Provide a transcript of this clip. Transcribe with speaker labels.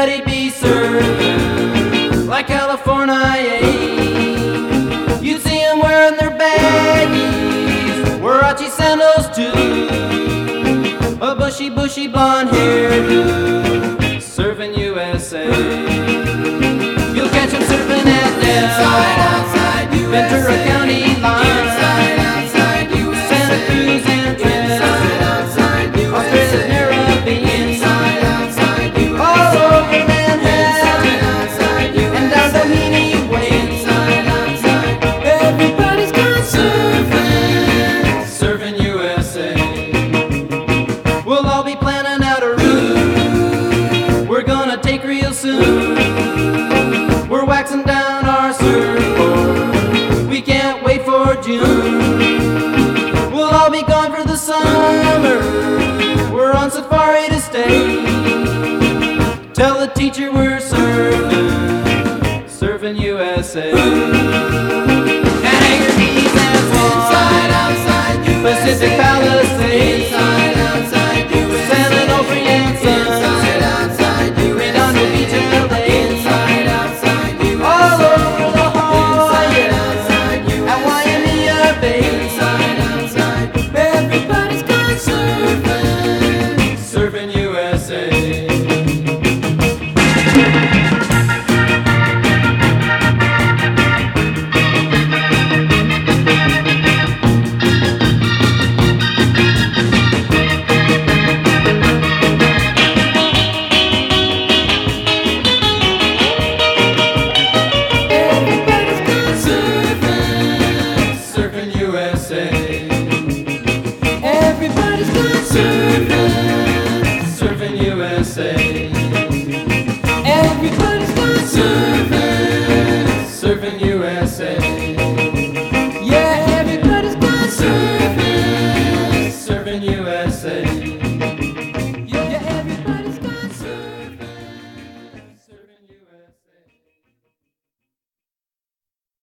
Speaker 1: everybody be serving like California. You see them wearing their baggies, Warachi sandals too, a bushy blonde hairdo, serving USA. You'll catch them serving at
Speaker 2: Inside, outside,
Speaker 1: Ventura
Speaker 2: USA.
Speaker 1: County line,
Speaker 2: Inside, outside, USA.
Speaker 1: Santa Cruz and Trent,
Speaker 2: Inside, outside,
Speaker 1: Australia's
Speaker 2: USA.
Speaker 1: Caribbean,
Speaker 2: Inside, outside, USA.
Speaker 1: all over Manhattan
Speaker 2: Inside, outside,
Speaker 1: and down
Speaker 2: USA.
Speaker 1: Doheny Way.
Speaker 2: Inside, outside, everybody's gone surfing.
Speaker 1: Serving USA. We'll all be planning out a route we're gonna take real soon. We're waxing down our surfboard, we can't wait for June. We'll all be gone for the summer, we're on safari to stay. Tell the teacher we're serving USA. And Hangar Keys and Swan,
Speaker 2: Inside, outside, USA.
Speaker 1: Pacific Palisades,
Speaker 2: Inside, outside, USA.
Speaker 1: San Onofre and Sons,
Speaker 2: Inside, outside,
Speaker 1: Redondo Beach, LA,
Speaker 2: Inside, outside, USA.
Speaker 1: all over La
Speaker 2: Inside,
Speaker 1: Jolla
Speaker 2: outside, USA.
Speaker 1: and Waimea Bay.
Speaker 2: Inside, outside, everybody's gone surfing.
Speaker 1: Serving USA.
Speaker 2: Everybody's gone surfing.
Speaker 1: Surfing USA.
Speaker 2: Everybody's gone surfing.
Speaker 1: Surfing USA.
Speaker 2: Everybody's gone surfing.
Speaker 1: Surfing USA.